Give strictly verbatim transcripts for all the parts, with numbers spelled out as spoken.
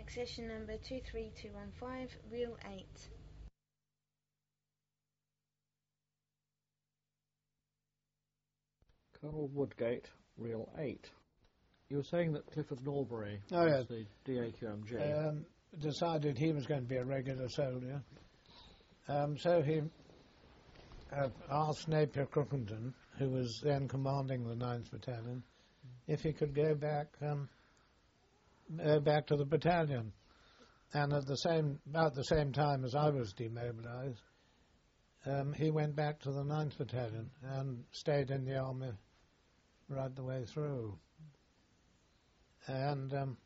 accession number two three two one five, Real eight. Colonel Woodgate, Real eight. You were saying that Clifford Norbury oh, was yes. the D A Q M G. Um, decided he was going to be a regular soldier. Um, so he uh, asked Napier Crookenden, who was then commanding the ninth Battalion, if he could go back um, uh, back to the battalion. And at the same about the same time as I was demobilised, um, he went back to the ninth Battalion and stayed in the army right the way through. And um,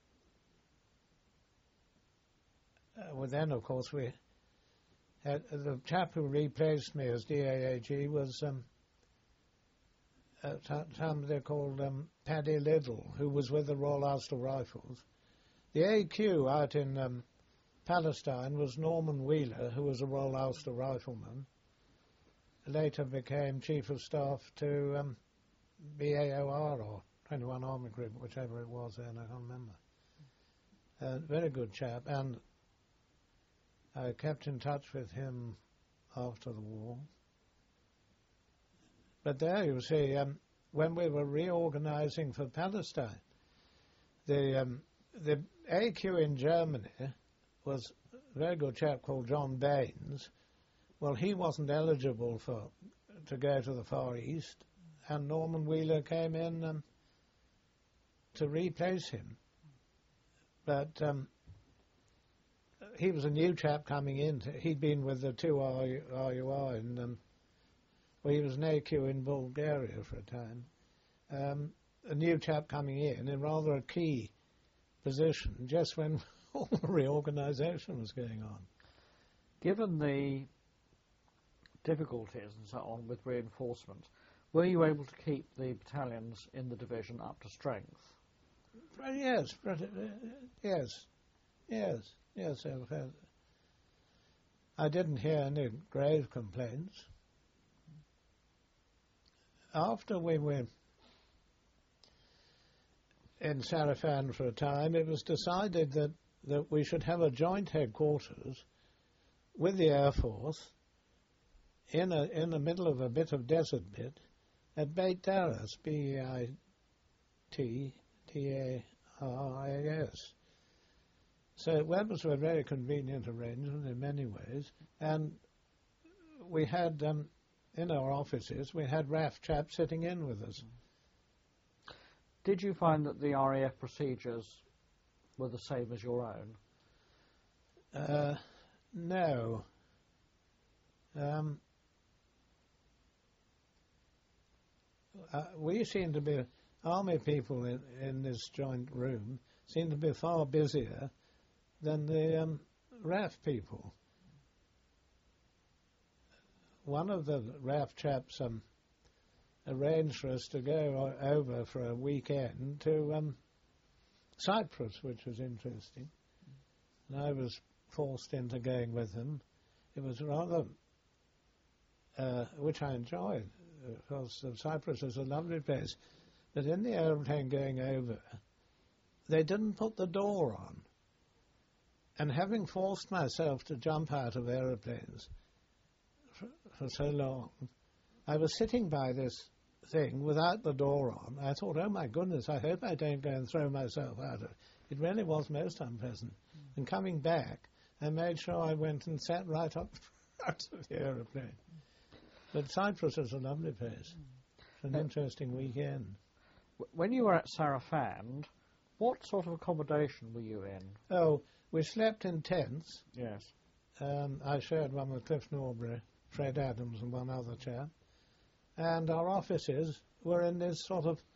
uh, well, then, of course, we had, uh, the chap who replaced me as D A A G was um, uh, somebody called um, Paddy Liddell, who was with the Royal Ulster Rifles. The A Q out in um, Palestine was Norman Wheeler, who was a Royal Ulster Rifleman. Later became Chief of Staff to um, B A O R or twenty-one Army Group, whichever it was then, I can't remember. Uh, very good chap, and I kept in touch with him after the war. But there, you see, um, when we were reorganising for Palestine, the um, the A Q in Germany was a very good chap called John Baines. Well, he wasn't eligible for to go to the Far East, and Norman Wheeler came in um, to replace him. But um, he was a new chap coming in. He'd been with the two R U R, and um, well, he was an A Q in Bulgaria for a time. Um, a new chap coming in in rather a key position, just when all the reorganisation was going on. Given the difficulties and so on with reinforcement, were you able to keep the battalions in the division up to strength? Uh, yes, but, uh, yes, yes, yes. I've had, I didn't hear any grave complaints. After we were in Sarafan for a time, it was decided that, that we should have a joint headquarters with the Air Force in a in the middle of a bit of desert bit at Beit Daras, B E I T T A R A S. So that was a very convenient arrangement in many ways, and we had um, in our offices we had R A F chaps sitting in with us. Did you find that the R A F procedures were the same as your own? Uh, no. Um, uh, we seem to be, army people in, in this joint room seem to be far busier than the um, R A F people. One of the R A F chaps um, arranged for us to go o- over for a weekend to um, Cyprus, which was interesting. And I was forced into going with him. It was rather, uh, which I enjoyed, because uh, Cyprus is a lovely place. But in the aeroplane going over, they didn't put the door on. And having forced myself to jump out of aeroplanes for, for so long, I was sitting by this thing without the door on. I thought, oh my goodness, I hope I don't go and throw myself out of it. It really was most unpleasant. Mm. And coming back, I made sure I went and sat right up front of the aeroplane. But Cyprus is a lovely place. It's an uh, interesting weekend. When you were at Sarafand, what sort of accommodation were you in? Oh, we slept in tents. Yes. Um, I shared one with Cliff Norbury, Fred Adams and one other chap. And our offices were in this sort of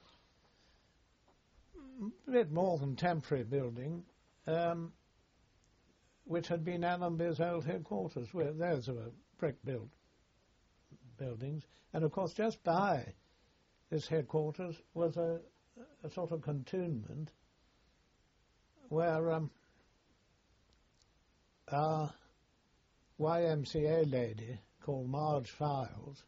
a bit more than temporary building, um, which had been Allenby's old headquarters. Where those were brick-built buildings. And, of course, just by this headquarters was a, a sort of cantonment where um, our Y M C A lady called Marge Files,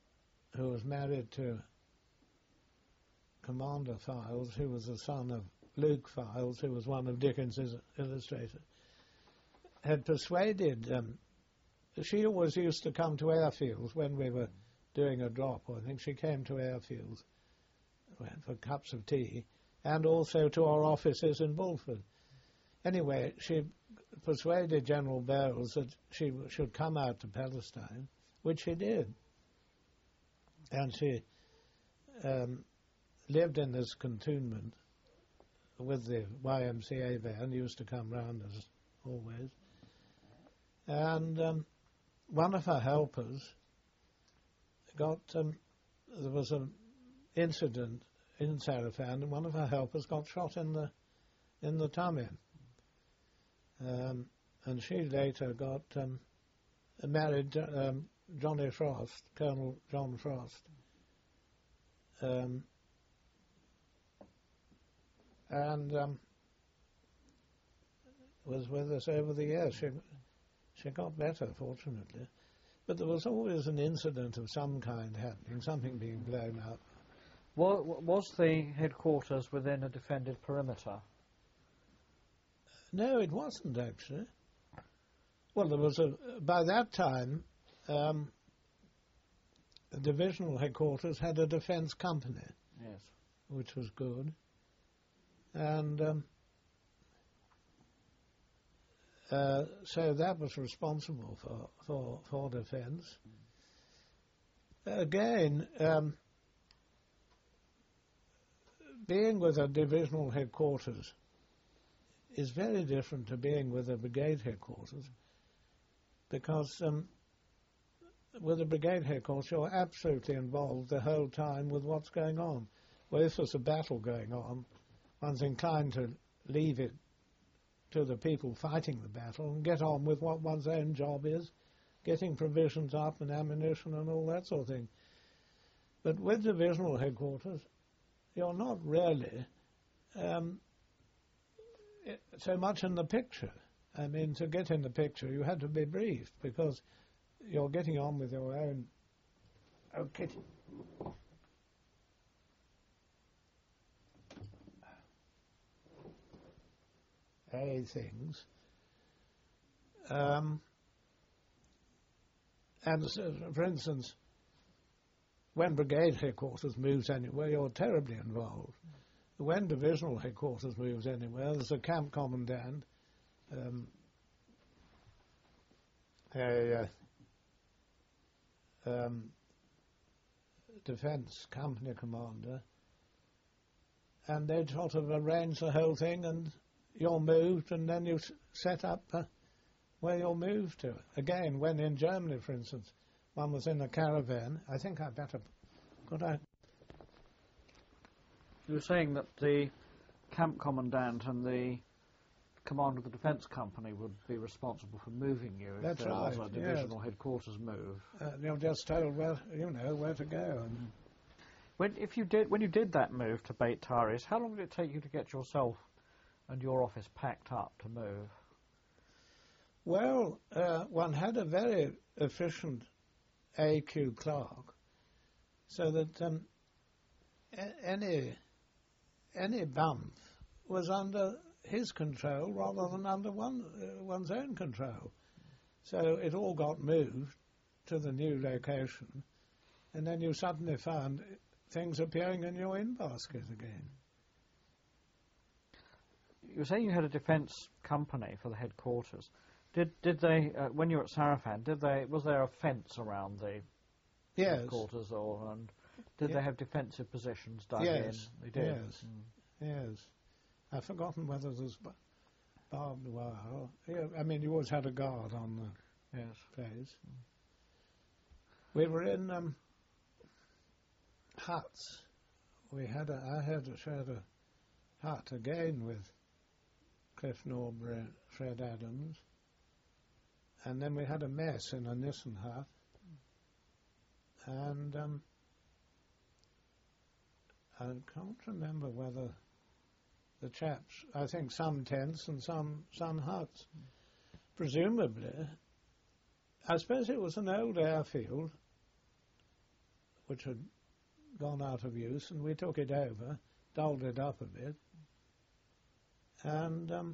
who was married to Commander Files, who was the son of Luke Files, who was one of Dickens's illustrators, had persuaded. Um, she always used to come to airfields when we were doing a drop. I think she came to airfields for cups of tea, and also to our offices in Bulford. Anyway, she persuaded General Bowles that she w- should come out to Palestine, which she did. And she um, lived in this cantonment with the Y M C A van, used to come round as always. And um, one of her helpers got, um, there was an incident in Sarafan, and one of her helpers got shot in the in the tummy. Um, and she later got um, married um, Johnny Frost, Colonel John Frost. Um, and um, was with us over the years. She, she got better, fortunately. But there was always an incident of some kind happening, something being blown up. Was, was the headquarters within a defended perimeter? No, it wasn't, actually. Well, there was a, by that time, um, the divisional headquarters had a defence company. Yes. Which was good. And um, uh, so that was responsible for, for, for defence. Mm. Again, um, being with a divisional headquarters is very different to being with a brigade headquarters, because um, with a brigade headquarters you're absolutely involved the whole time with what's going on. Well, if there's a battle going on, one's inclined to leave it to the people fighting the battle and get on with what one's own job is, getting provisions up and ammunition and all that sort of thing. But with divisional headquarters, you're not really um, so much in the picture. I mean, to get in the picture, you had to be briefed, because you're getting on with your own... Oh, Kitty. A things. Um, and so, for instance, when brigade headquarters moves anywhere, you're terribly involved. When divisional headquarters moves anywhere, there's a camp commandant, um, a uh, um, defence company commander, and they'd sort of arrange the whole thing, and you're moved, and then you s- set up uh, where you're moved to. Again, when in Germany, for instance, one was in a caravan. I think I better... Could I... You were saying that the camp commandant and the commander of the defence company would be responsible for moving you if That's there was right, a divisional yes. headquarters move. Uh, you're just told where, you know, where to go. And When if you did when you did that move to Beit Taris, how long did it take you to get yourself and your office packed up to move? Well, uh, one had a very efficient A Q clerk, so that um, a- any any bump was under his control rather than under one uh, one's own control. So it all got moved to the new location, and then you suddenly found things appearing in your in-basket again. You were saying you had a defence company for the headquarters. Did did they uh, when you were at Sarafan? Did they was there a fence around the Yes. headquarters, or and did Yeah. they have defensive positions dug Yes. in? They did. Yes. Yes. I've forgotten whether there's b- barbed wire. Or, yeah, I mean, you always had a guard on the Yes. place. We were in um, huts. We had a, I had a, shared a hut again with Cliff Norbury, Fred Adams, and then we had a mess in a Nissen hut, and um, I can't remember whether the chaps, I think some tents and some, some huts. Presumably, I suppose it was an old airfield which had gone out of use, and we took it over, dolled it up a bit, and um,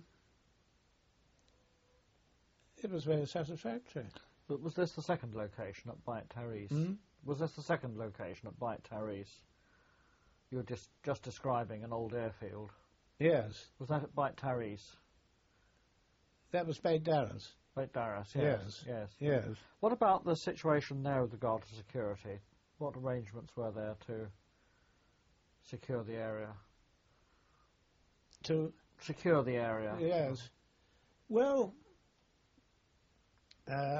it was very satisfactory. But was this the second location at Beit Taris? Hmm? Was this the second location at Beit Taris? You were just, just describing an old airfield. Yes, Was that at Beit Taris? that was Beit Daras. Beit Daras, yes. Yes. yes. Yes. What about the situation there with regard to security? What arrangements were there to secure the area? To Secure the area. yes, well, uh,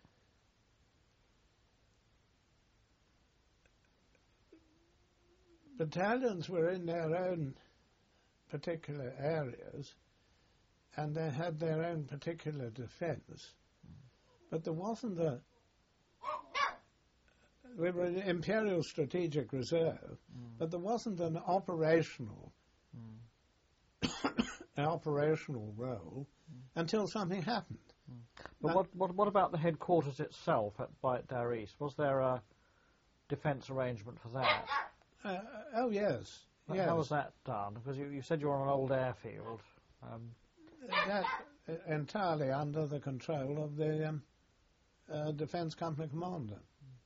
battalions were in their own particular areas, and they had their own particular defence, but there wasn't a. We were an Imperial Strategic Reserve, Mm. but there wasn't an operational, Mm. an operational role until something happened. But Uh, what, what, what about the headquarters itself at Beit Daris? Was there a defence arrangement for that? Uh, oh yes, How- yes. How was that done? Because you, you said you were on an old airfield. Um, That uh, entirely under the control of the um, uh, Defence Company Commander.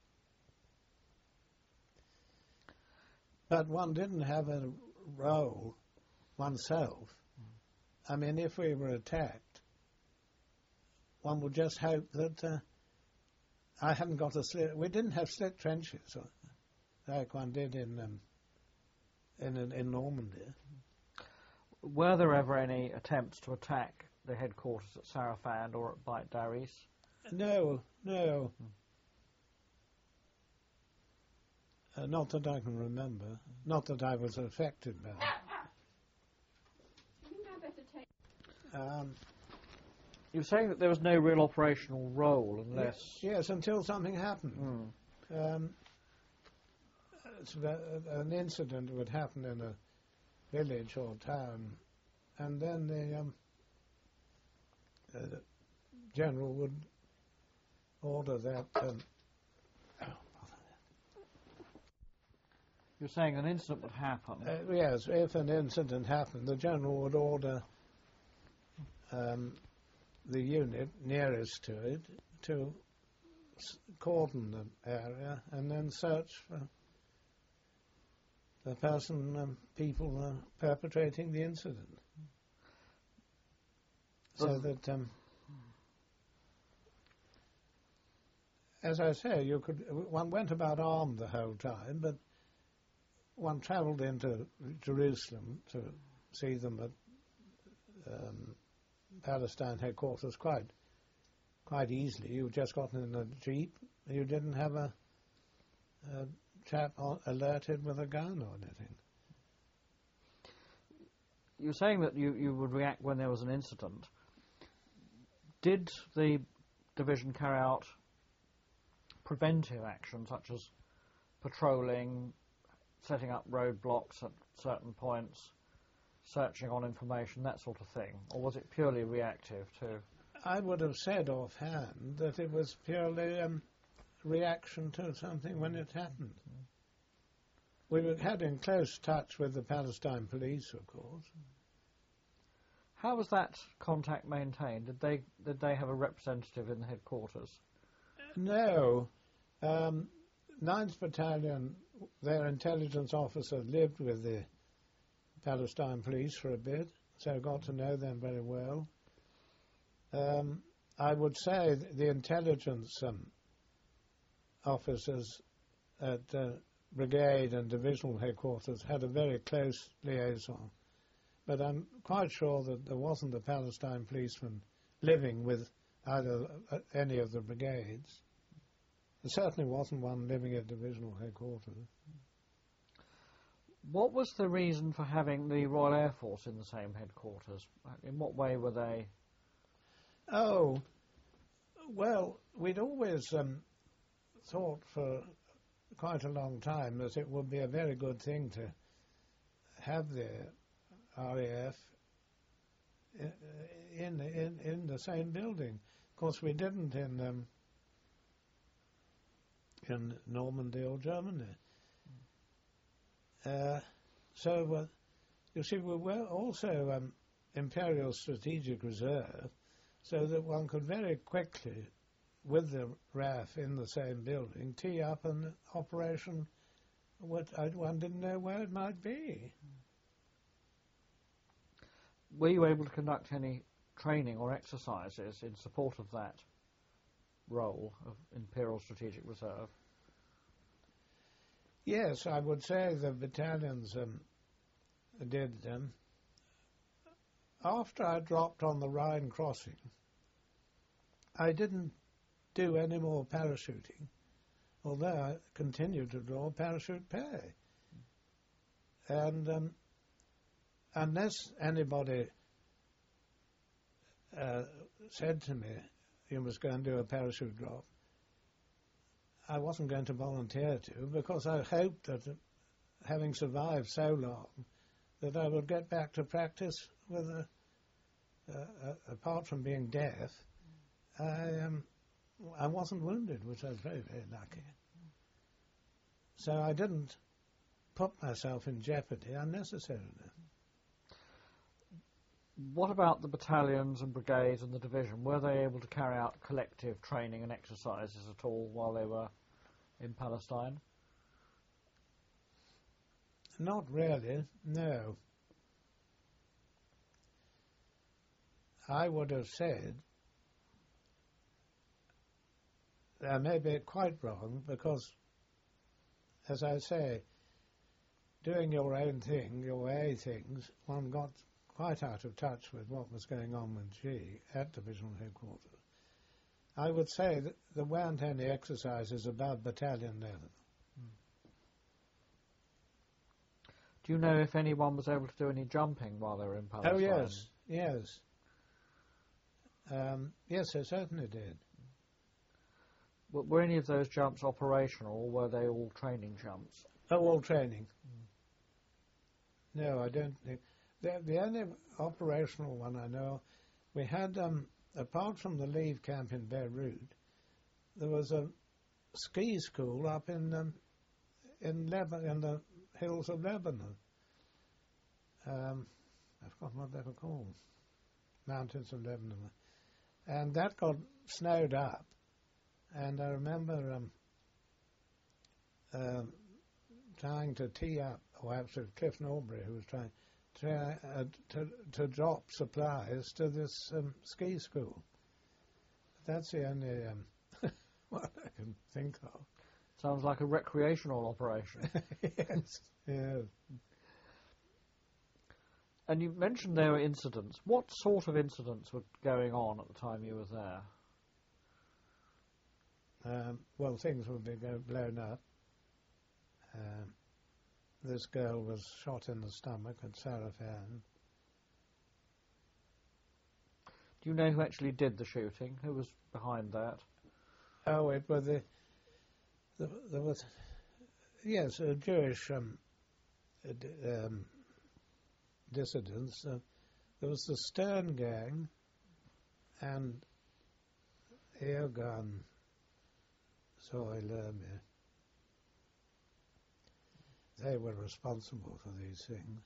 But one didn't have a role oneself. I mean, if we were attacked, one would just hope that uh, I hadn't got a slit. We didn't have slit trenches uh, like one did in um, in in Normandy. were there ever any attempts to attack the headquarters at Sarafand or at Beit Daris? No, no. Uh, not that I can remember. Not that I was affected by it. Um, You were saying that there was no real operational role unless... yes, until something happened. Mm. Um, it's the- an incident would happen in a village or town, and then the um, uh, general would order that. Um, You're saying an incident would happen. uh, yes, if an incident happened, the general would order um, the unit nearest to it to s- cordon the area and then search for the person, um, people uh, perpetrating the incident. So Does- that, um, as I say, you could one went about armed the whole time, but one travelled into Jerusalem to see them at um, Palestine headquarters quite quite easily. You just got in a jeep. You didn't have a, a chap on, alerted with a gun or anything. You were saying that you, you would react when there was an incident. Did the division carry out preventive action such as patrolling, setting up roadblocks at certain points, searching on information, that sort of thing? Or was it purely reactive to... I would have said offhand that it was purely um, reaction to something when it happened. We were had in close touch with the Palestine police, of course. How was that contact maintained? Did they did they have a representative in the headquarters? No. Um, ninth Battalion, their intelligence officer lived with the Palestine police for a bit, so got to know them very well. Um, I would say th- the intelligence um, officers at uh, brigade and divisional headquarters had a very close liaison. But I'm quite sure that there wasn't a Palestine policeman living with either uh, any of the brigades. There certainly wasn't one living at divisional headquarters. What was the reason for having the Royal Air Force in the same headquarters? In what way were they... Oh, well, we'd always um, thought for quite a long time that it would be a very good thing to have the R A F in in in the same building. Of course, we didn't in um, in Normandy or Germany. Uh, so, uh, you see, we were also um, Imperial Strategic Reserve, so that one could very quickly, with the R A F in the same building, tee up an operation what I, one didn't know where it might be. Were you able to conduct any training or exercises in support of that role of Imperial Strategic Reserve? Yes, I would say the battalions um, did them. After I dropped on the Rhine crossing, I didn't do any more parachuting, although I continued to draw parachute pay. And um, unless anybody uh, said to me, you must go and do a parachute drop, I wasn't going to volunteer to, because I hoped that, uh, having survived so long, that I would get back to practice with a, uh, uh, apart from being deaf, I, um, I wasn't wounded, which I was very, very lucky. So I didn't put myself in jeopardy unnecessarily. What about the battalions and brigades and the division? Were they able to carry out collective training and exercises at all while they were in Palestine? Not really, no. I would have said, I may be quite wrong, because, as I say, doing your own thing, your way things, one got quite out of touch with what was going on with G at divisional headquarters. I would say that there weren't any exercises above battalion level. Do you know if anyone was able to do any jumping while they were in Palestine? Oh, yes, yes. Um, yes, they certainly did. W- were any of those jumps operational, or were they all training jumps? Oh, all training. Mm. No, I don't think. The, the only operational one I know, we had, um, apart from the leave camp in Beirut, there was a ski school up in um, in, Leba- in the hills of Lebanon. Um, I've forgotten what they were called. Mountains of Lebanon. And that got snowed up. And I remember um, uh, trying to tee up, or actually Cliff Norbury who was trying to, uh, to, to drop supplies to this um, ski school. That's the only um, what I can think of. Sounds like a recreational operation. Yes, yes. And you mentioned there were incidents. What sort of incidents were going on at the time you were there? Um, well, things would be go- blown up. Um, this girl was shot in the stomach at Sarafan. Do you know who actually did the shooting? Who was behind that? Oh, it was the, the there was yes, a Jewish um, uh, d- um, dissidents. Uh, there was the Stern Gang and Eogan Zoilerme. They were responsible for these things.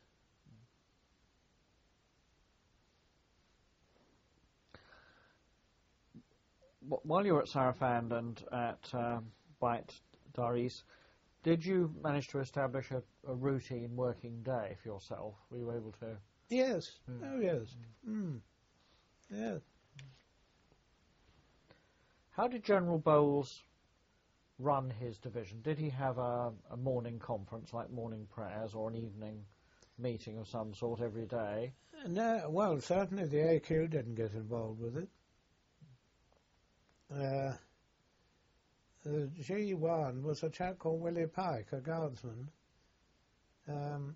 Wh- While you were at Sarafand and at um, Beit Daris, did you manage to establish a, a routine working day for yourself? Were you able to? Yes. Mm. Oh, yes. Mm. Yes. How did General Bowles run his division? Did he have a, a morning conference, like morning prayers, or an evening meeting of some sort every day? No, well, certainly the A Q didn't get involved with it. Uh, the G one was a chap called Willie Pike, a guardsman. Um,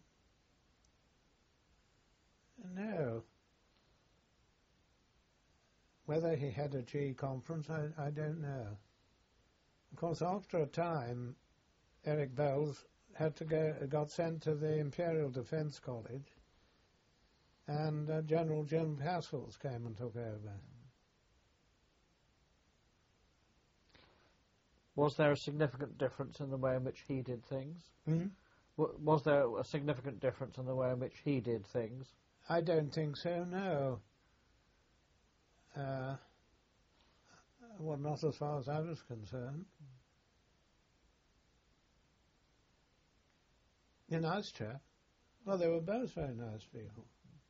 no. Whether he had a G conference, I, I don't know. Of course, after a time, Eric Bowles had to go, got sent to the Imperial Defence College, and uh, General Jim Hassels came and took over. Was there a significant difference in the way in which he did things? Hmm? W- was there a significant difference in the way in which he did things? I don't think so, no. Uh, well, not as far as I was concerned. A nice chap. Well, they were both very nice people.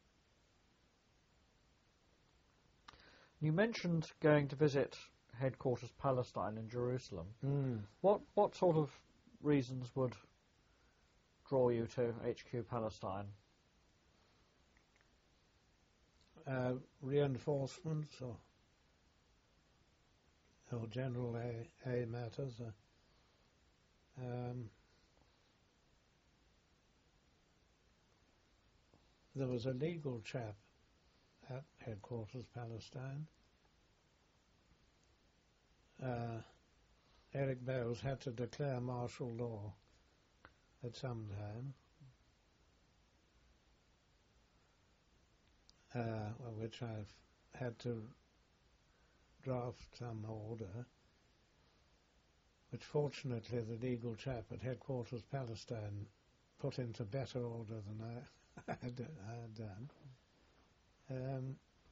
You mentioned going to visit Headquarters Palestine in Jerusalem. Mm. What what sort of reasons would draw you to H Q Palestine? Uh, reinforcements or or general A, A matters. Uh, um, there was a legal chap at Headquarters Palestine. Uh, Eric Bowles had to declare martial law at some time, uh, which I've had to draft some order, which fortunately the legal chap at Headquarters Palestine put into better order than I, I, had, I had done. Um,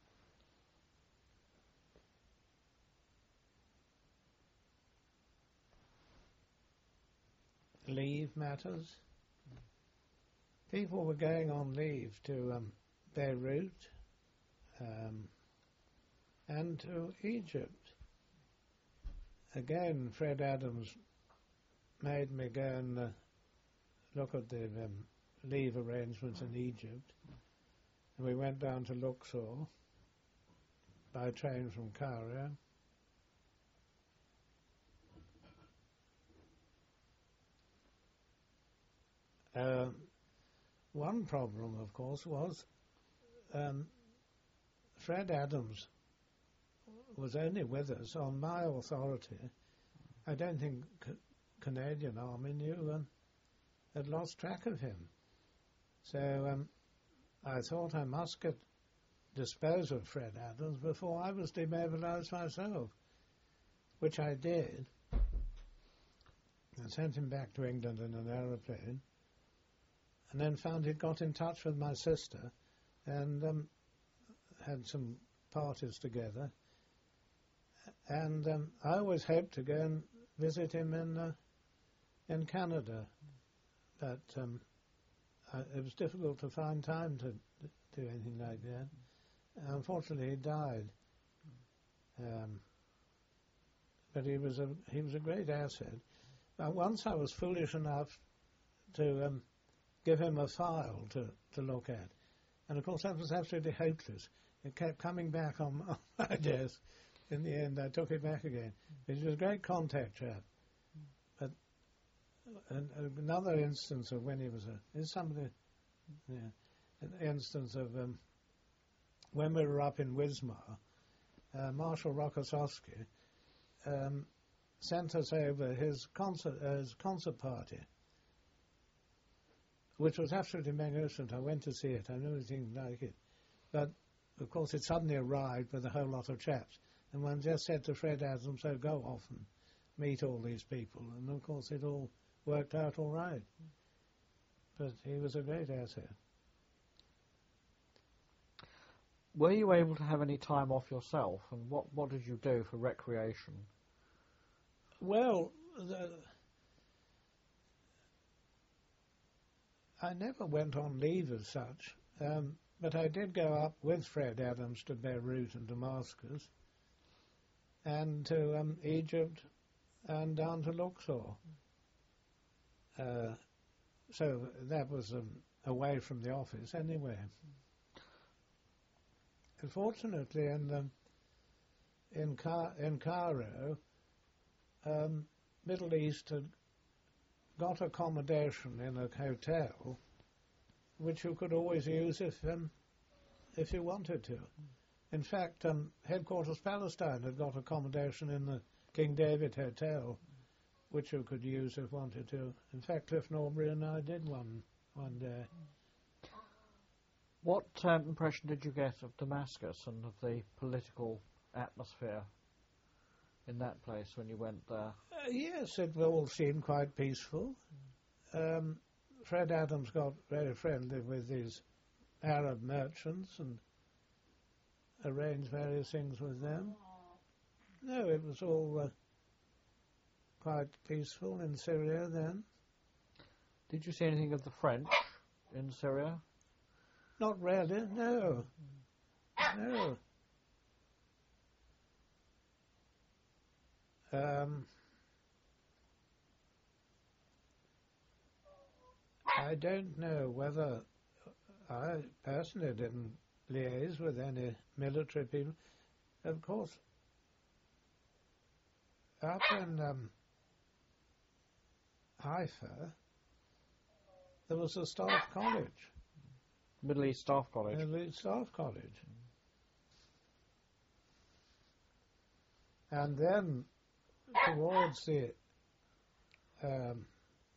leave matters. People were going on leave to um, Beirut um, and to Egypt. Again, Fred Adams made me go and uh, look at the um, leave arrangements in Egypt. And we went down to Luxor by train from Cairo. Uh, one problem, of course, was um, Fred Adams was only with us on my authority. I don't think C- Canadian Army knew um, had lost track of him. So um, I thought I must get dispose of Fred Adams before I was demobilised myself, which I did. I sent him back to England in an aeroplane, and then found he'd got in touch with my sister and um, had some parties together. And um, I always hoped to go and visit him in uh, in Canada, but um, I, it was difficult to find time to do anything like that. Unfortunately, he died. Um, but he was a he was a great asset. Now, once I was foolish enough to um, give him a file to, to look at, and of course that was absolutely hopeless. It kept coming back on, on my desk. In the end, I took it back again. He was a great contact chap. But an, another instance of when he was a is somebody, yeah, an instance of um, when we were up in Wismar, uh, Marshal Rokossowski um, sent us over his concert, uh, his concert party, which was absolutely magnificent. I went to see it. I never seen anything like it. But, of course, it suddenly arrived with a whole lot of chaps. And one just said to Fred Adams, so go off and meet all these people. And, of course, it all worked out all right. But he was a great asset. Were you able to have any time off yourself? And what, what did you do for recreation? Well, the, I never went on leave as such, um, but I did go up with Fred Adams to Beirut and Damascus, and to um, Egypt, and down to Luxor. Uh, so that was um, away from the office anyway. Unfortunately, in the, in, Ca- in Cairo, um, Middle East had got accommodation in a hotel, which you could always use if um, if you wanted to. In fact, um, Headquarters Palestine had got accommodation in the King David Hotel, which you could use if wanted to. In fact, Cliff Norbury and I did one one day. What um, impression did you get of Damascus and of the political atmosphere in that place when you went there? Uh, yes, it all seemed quite peaceful. Um, Fred Adams got very friendly with his Arab merchants and arranged various things with them. No, it was all uh, quite peaceful in Syria then. Did you see anything of the French in Syria? Not really, no. No. Um, I don't know whether I personally didn't liaise with any military people. Of course, up in um, Haifa, there was a staff college. Middle East Staff College. Middle East Staff College. And then, towards the um,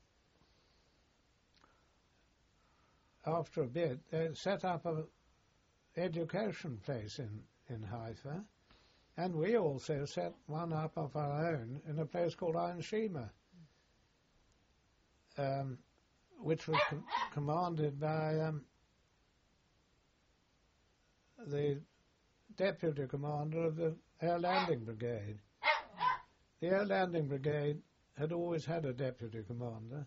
after a bit, they set up a education place in, in Haifa, and we also set one up of our own in a place called Ein Shima, um, which was com- commanded by um, the deputy commander of the Air Landing Brigade. The Air Landing Brigade had always had a deputy commander,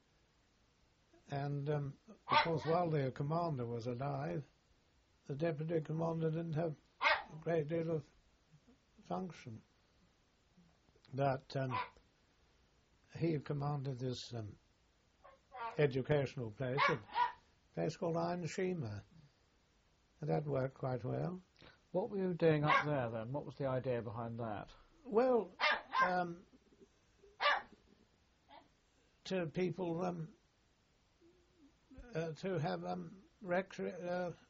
and um, of course while their commander was alive, the deputy commander didn't have a great deal of function. But um, he commanded this um, educational place, a place called Ein Shima. And that worked quite well. What were you doing up there then? What was the idea behind that? Well, um, to people um, uh, to have um, recre- uh, uh,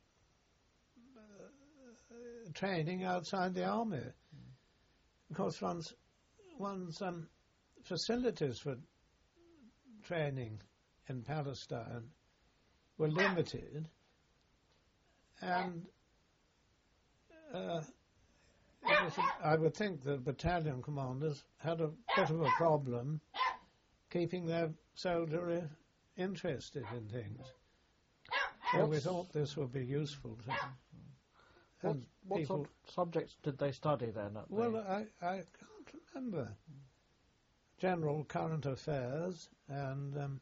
training outside the army. Mm. Of course, one's, one's um, facilities for training in Palestine were limited. And uh, it was, I would think the battalion commanders had a bit of a problem keeping their soldiery interested in things. So we thought this would be useful to them. What, what sort of subjects did they study then? At well, the I, I can't remember. General current affairs, and um,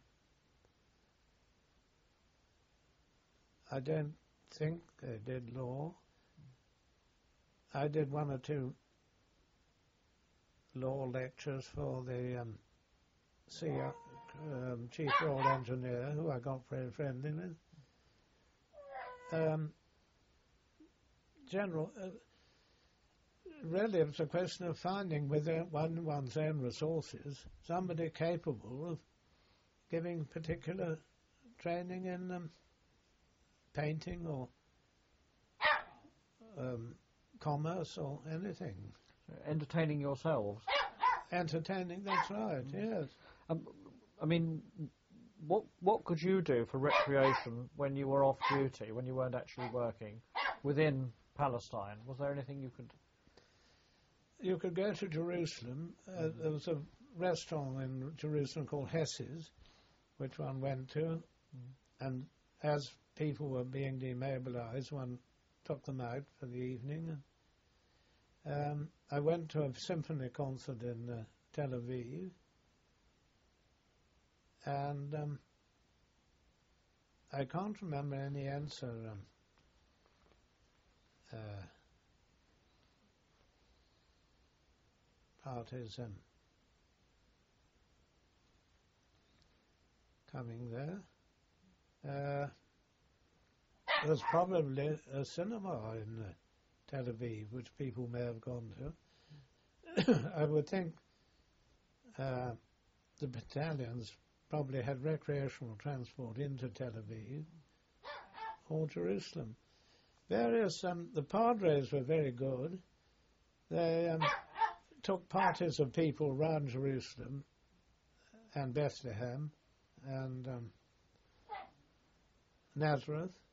I don't think they did law. I did one or two law lectures for the um, C I, um, Chief Royal Engineer, who I got very friendly with. Um, general, uh, really it's a question of finding within one, one's own resources somebody capable of giving particular training in um, painting or um, commerce or anything. Entertaining yourselves? Entertaining, that's right, yes. Um, I mean, what what could you do for recreation when you were off duty, when you weren't actually working, within Palestine? Was there anything you could... You could go to Jerusalem. Uh, mm. There was a restaurant in Jerusalem called Hess's, which one went to, mm. and as people were being demobilized, one took them out for the evening. Um, I went to a symphony concert in uh, Tel Aviv, and um, I can't remember any answer um, uh, parties um, coming there. Uh, There's probably a cinema in uh, Tel Aviv, which people may have gone to. I would think uh, the battalions probably had recreational transport into Tel Aviv or Jerusalem. Various, um, the Padres were very good. They um, took parties of people around Jerusalem and Bethlehem and um, Nazareth,